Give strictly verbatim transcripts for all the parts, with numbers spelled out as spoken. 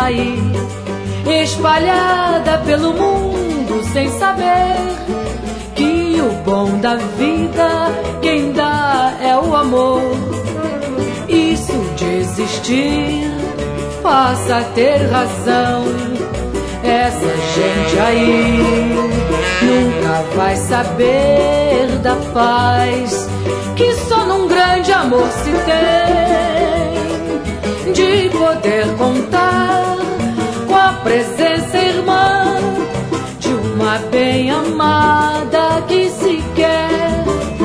aí, espalhada pelo mundo sem saber que o bom da vida quem dá é o amor. Isso de existir passa a ter razão. Essa gente aí nunca vai saber da paz que só num grande amor se tem, de poder contar com a presença irmã de uma bem-amada que se quer.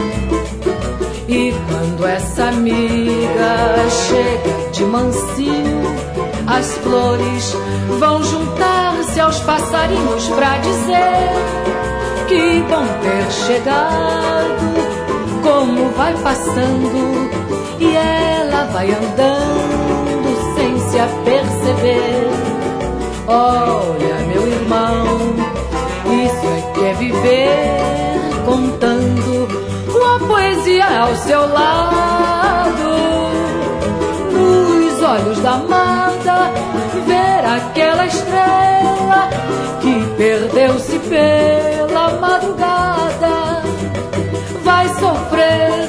E quando essa amiga chega de mansinho, as flores vão juntar-se aos passarinhos pra dizer que bom ter chegado. Como vai passando e ela vai andando sem se aperceber. Olha, meu irmão, isso é que é viver contando uma poesia ao seu lado. Nos olhos da amada, ver aquela estrela que perdeu-se pela madrugada. Vai sofrer,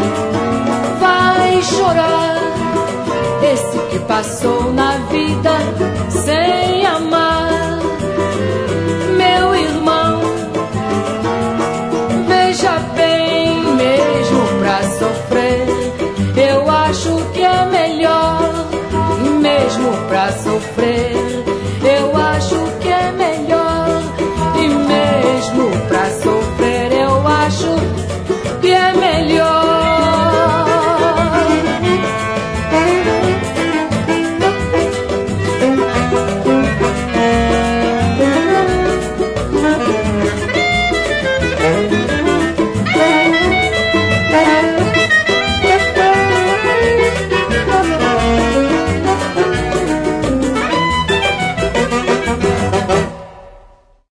vai chorar, esse que passou na vida sem amar. Meu irmão, veja bem, mesmo pra sofrer, eu acho que é melhor, mesmo pra sofrer.